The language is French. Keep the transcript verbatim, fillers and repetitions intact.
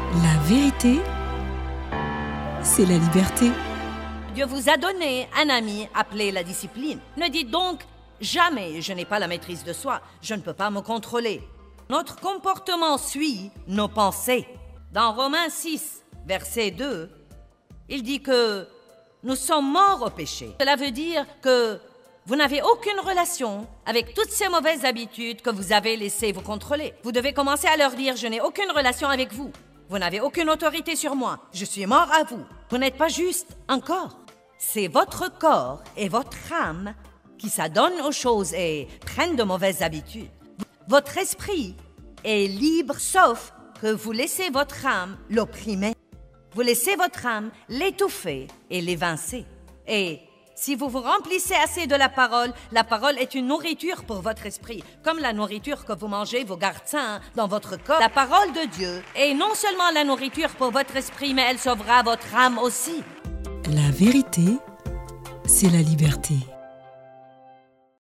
La vérité, c'est la liberté. Dieu vous a donné un ami appelé la discipline. Ne dites donc jamais « je n'ai pas la maîtrise de soi, je ne peux pas me contrôler ». Notre comportement suit nos pensées. Dans Romains six, verset deux, il dit que nous sommes morts au péché. Cela veut dire que vous n'avez aucune relation avec toutes ces mauvaises habitudes que vous avez laissées vous contrôler. Vous devez commencer à leur dire « je n'ai aucune relation avec vous. Vous n'avez aucune autorité sur moi. Je suis mort à vous. Vous n'êtes pas juste encore. » C'est votre corps et votre âme qui s'adonnent aux choses et prennent de mauvaises habitudes. Votre esprit est libre, sauf que vous laissez votre âme l'opprimer. Vous laissez votre âme l'étouffer et l'évincer. Et si vous vous remplissez assez de la parole, la parole est une nourriture pour votre esprit. Comme la nourriture que vous mangez vous garde sain dans votre corps, la parole de Dieu est non seulement la nourriture pour votre esprit, mais elle sauvera votre âme aussi. La vérité, c'est la liberté.